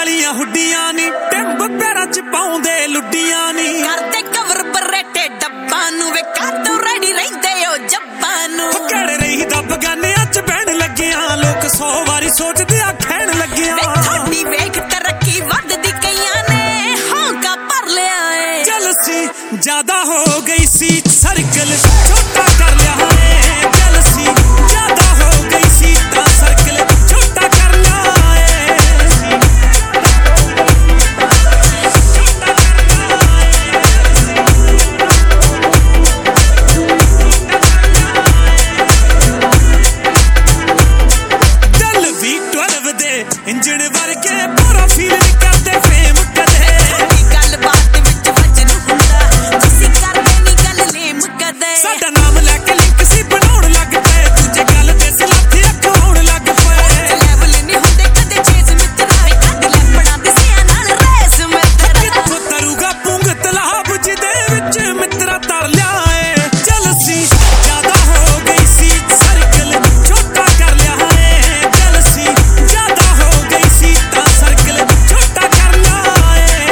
वालियां हुड्डियां नी टिंब पैरां च पाउंदे लुड्डियां नी करदे कवर बरेटे डब्बा नू वे काटो रेडी रहिंदे ओ जब्बा नू कड़ रही दा बगानियां च बहन लगियां लोग 100 वारी सोचदे आ खैण लगियां थोड़ी वेख तरक्की वधदी कईयां ने होंका भर लिया है जलसी ज्यादा हो गई सी सर्कल छोटा कर लिया है जलसी ज्यादा हो गई सी ता सर्कल छोटा कर लिया इंजन वर्गे पूरा फील करते फेम कदे गल बात विच वजन हुंदा तुसी करदे नी गल लेम कदे साडा नाम लेके लिंक सी बनाउण लग पे दूजे गल दे सिलाथी अखाउण लग पे लेवल नी हुंदे कदे चेज मित्रा कद लपड़ा दिसिया नाल रेस मित्रा कित्थों तरूगा पुंग तलाब जिदे विच मित्रा तर लिया है जलसी ज्यादा हो गई सी सर्कल छोटा कर लिया है जलसी ज्यादा हो गई सी ता सर्कल छोटा कर लिया है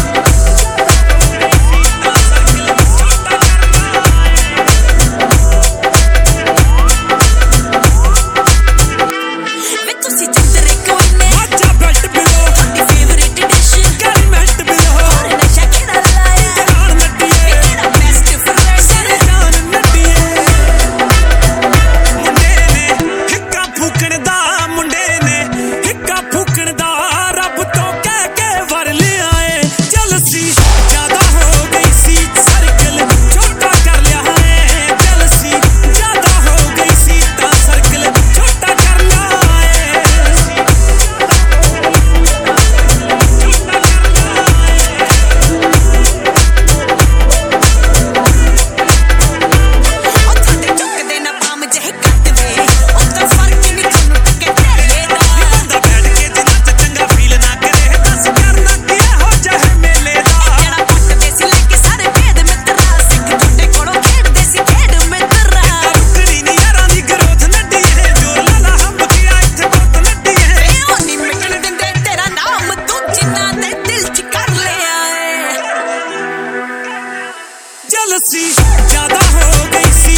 वे तुसी चंदरे कोने माचा बेल्ट बिलो थोड़ी फेवरेट डिश करी मेल्ट बिलो और नशा केड़ा लाया जान नड्डीए केड़ा बेस्ट फ्रेंड सिर जान नड्डीए मुंडे ने हिक्का फूकण दा मुंडे ने हिक्का फूकण दा रब तो कह के वर लिया है जलसी ज्यादा हो गई सी सर्कल छोटा कर लिया है जलसी ज्यादा हो गई सी ता सर्कल छोटा कर लिया ओ थोड़े चुकदे ना पाम जहे कट वे ओ तो फर्क नी तुनु टके तेरे दा बंदा बैठ के जिन्ना च चंगा फील ना करे दस करना की हो जाए मेले दा जड़ा पटदे सी लेके सारे भेद मित्रा सिख टुटे कोलों खेडदे सी खेड मित्रा रुकनी नी यारां दी ग्रोथ नड्डी है जो लाला हंब गया इत्थे बहुत नड्डी है वे ओ नी मिटन दिंदे तेरा नाम तू जिन्ना दे दिल च कर लिया है जलसी ज्यादा हो गई सी